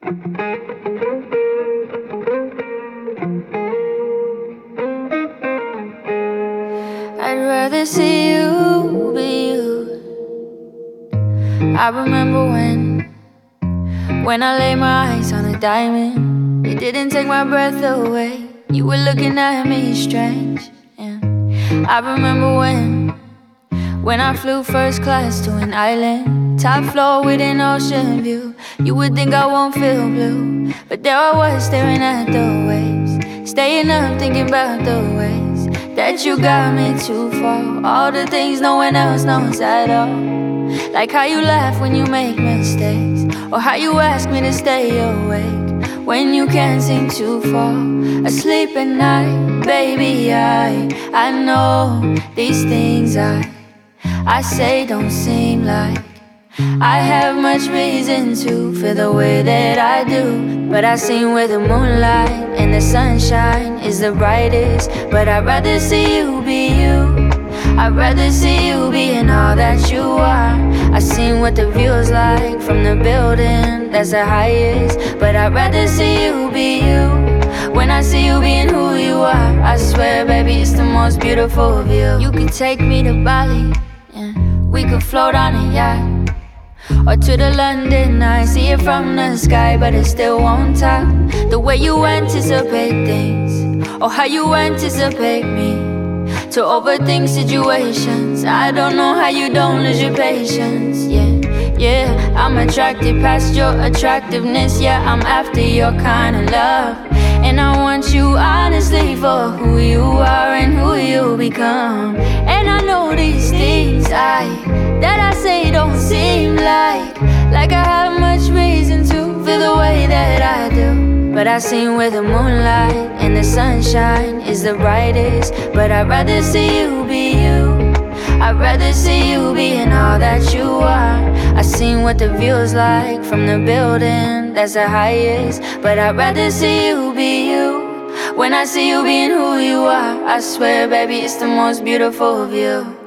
I'd rather see you be you. I remember when I laid my eyes on a diamond. It didn't take my breath away. You were looking at me strange, yeah. I remember when I flew first class to an island, top floor with an ocean view. You would think I won't feel blue, but there I was staring at the waves, staying up thinking about the ways that you got me too far. All the things no one else knows at all, like how you laugh when you make mistakes, or how you ask me to stay awake when you can't seem to fall asleep at night. Baby, I know these things I say don't seem like I have much reason to feel the way that I do. But I seen where the moonlight and the sunshine is the brightest. But I'd rather see you be you. I'd rather see you being all that you are. I seen what the view's like from the building that's the highest. But I'd rather see you be you. When I see you being who you are, I swear, baby, it's the most beautiful view. You could take me to Bali, yeah. We could float on a yacht, or to the London Eye. See it from the sky, but it still won't top the way you anticipate things, or how you anticipate me to overthink situations. I don't know how you don't lose your patience, yeah. Yeah, I'm attracted past your attractiveness. Yeah, I'm after your kind of love, and I want you honestly for who you are and who you become. And I know these things that I say don't seem like I have much reason to feel the way that I do. But I seen where the moonlight and the sunshine is the brightest. But I'd rather see you be you. I'd rather see you being all that you are. I seen what the view's like from the building that's the highest. But I'd rather see you be you. When I see you being who you are, I swear, baby, it's the most beautiful view.